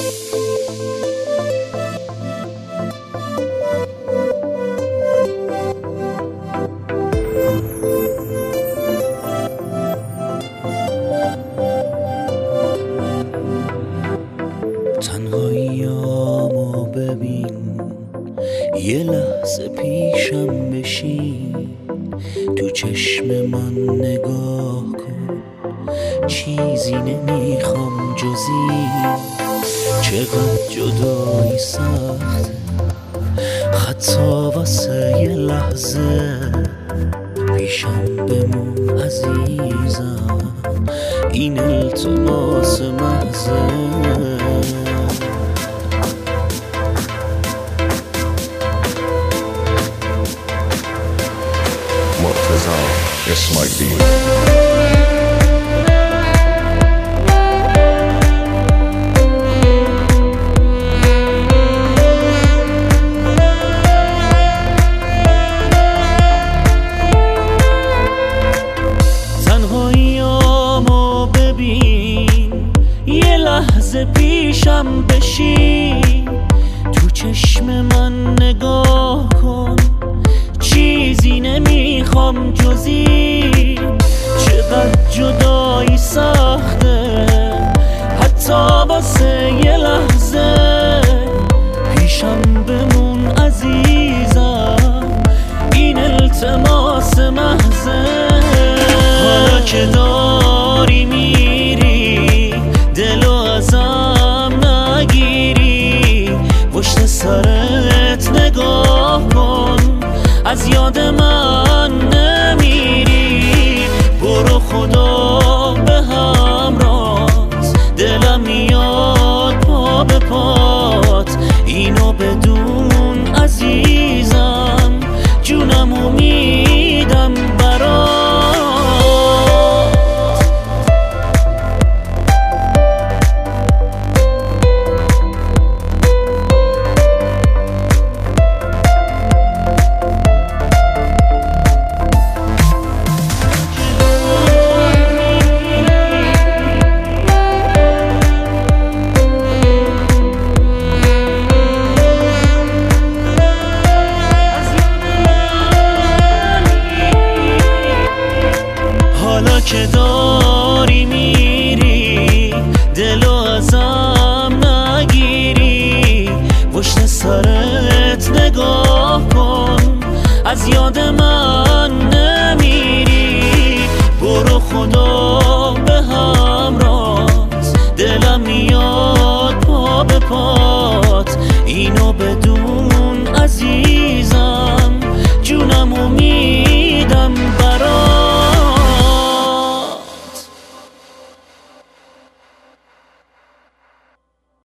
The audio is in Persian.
تنهاییامو ببین، یه لحظه پیشم بشین، تو چشم من نگاه کن، چیزی نمیخوام جزی. چقدر جدایی سخته، حتی واسه یه لحظه، پیشم بمون عزیزم، این التماس محضه. اسماعیلی تنهاییامو ببین، یه لحظه پیشم بشین، تو چشم من نگاه کن، چیزی نمیخوام جزی. چقدر جدایی سخته، حتی واسه یه لحظه، پیشم بمون عزیزم، این التماس محضه. حالا که داری میری، دلو ازم نگیری، پشت سرت نگاه کن، از یاد من نمیری. برو خدا به همراهت، دلم میاد پا به پات، اینو بدون عزیزم، جونمو میدم برات. حالا که داری میری، دلو ازم نگیری، پشت سرت نگاه کن، از یاد من نمیری. برو خدا به همراهت، دلم میاد پا به پات، اینو بدون عزیز،